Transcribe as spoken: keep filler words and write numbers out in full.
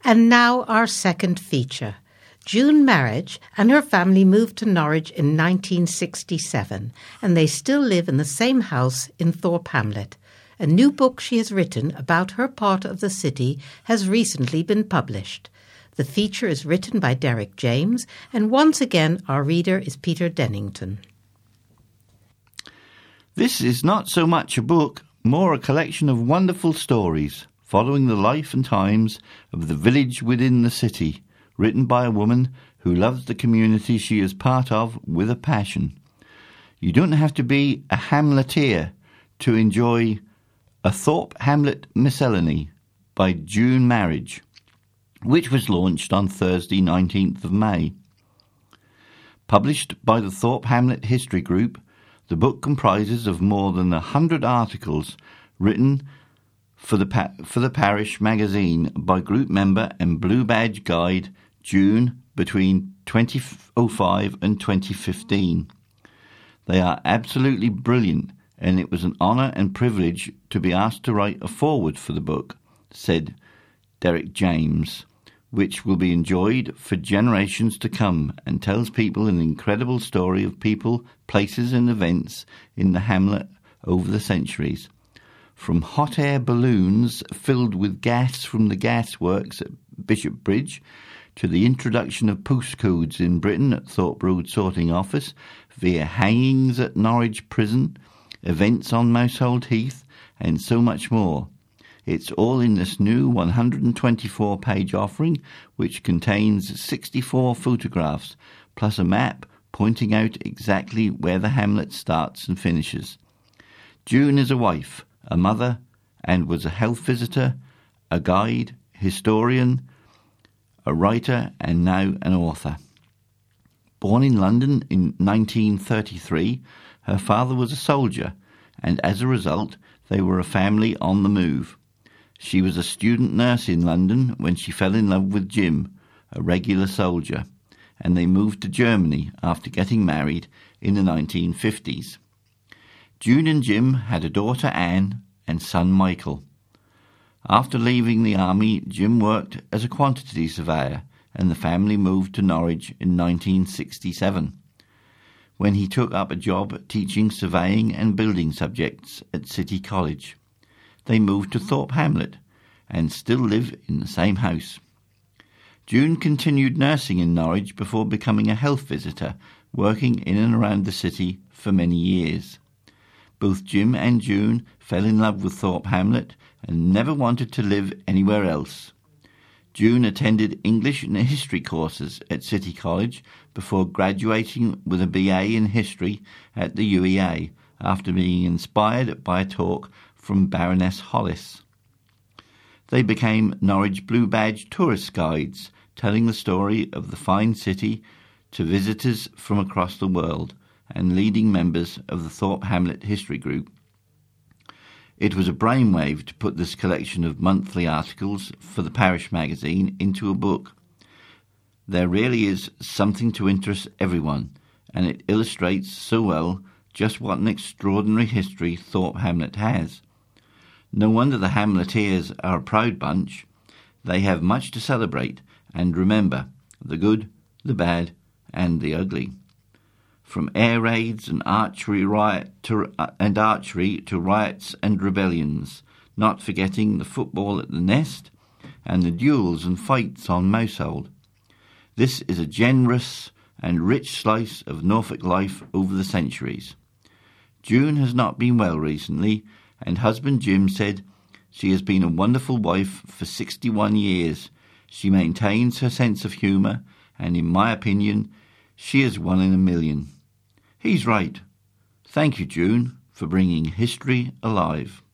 And now our second feature. June Marriage and her family moved to Norwich in nineteen sixty-seven, and they still live in the same house in Thorpe Hamlet. A new book she has written about her part of the city has recently been published. The feature is written by Derek James, and once again our reader is Peter Dennington. This is not so much a book, more a collection of wonderful stories, following the life and times of the village within the city, written by a woman who loves the community she is part of with a passion. You don't have to be a Hamleteer to enjoy A Thorpe Hamlet Miscellany by June Marriage, which was launched on Thursday, nineteenth of May. Published by the Thorpe Hamlet History Group, the book comprises of more than a hundred articles written for the pa- for the parish magazine by group member and Blue Badge guide June between twenty oh five and twenty fifteen. They are absolutely brilliant, and it was an honour and privilege to be asked to write a foreword for the book, said Derek James, which will be enjoyed for generations to come and tells people an incredible story of people, places and events in the hamlet over the centuries. From hot air balloons filled with gas from the gasworks at Bishop Bridge to the introduction of postcodes in Britain at Thorpe Road Sorting Office, via hangings at Norwich Prison, events on Mousehold Heath, and so much more. It's all in this new one hundred twenty-four page offering, which contains sixty-four photographs, plus a map pointing out exactly where the hamlet starts and finishes. June is a wife, a mother, and was a health visitor, a guide, historian, a writer, and now an author. Born in London in nineteen thirty-three, her father was a soldier, and as a result, they were a family on the move. She was a student nurse in London when she fell in love with Jim, a regular soldier, and they moved to Germany after getting married in the nineteen fifties. June and Jim had a daughter Anne and son Michael. After leaving the army, Jim worked as a quantity surveyor, and the family moved to Norwich in nineteen sixty-seven, when he took up a job teaching surveying and building subjects at City College. They moved to Thorpe Hamlet and still live in the same house. June continued nursing in Norwich before becoming a health visitor, working in and around the city for many years. Both Jim and June fell in love with Thorpe Hamlet and never wanted to live anywhere else. June attended English and history courses at City College before graduating with a B A in history at the U E A after being inspired by a talk from Baroness Hollis. They became Norwich Blue Badge tourist guides, telling the story of the fine city to visitors from across the world and leading members of the Thorpe Hamlet History Group. It was a brainwave to put this collection of monthly articles for the parish magazine into a book. There really is something to interest everyone, and it illustrates so well just what an extraordinary history Thorpe Hamlet has. No wonder the Hamleteers are a proud bunch. They have much to celebrate and remember, the good, the bad, and the ugly. From air raids and archery riot to, uh, and archery to riots and rebellions, not forgetting the football at the Nest and the duels and fights on Mousehold. This is a generous and rich slice of Norfolk life over the centuries. June has not been well recently, and husband Jim said she has been a wonderful wife for sixty-one years. She maintains her sense of humour, and in my opinion, she is one in a million. He's right. Thank you, June, for bringing history alive.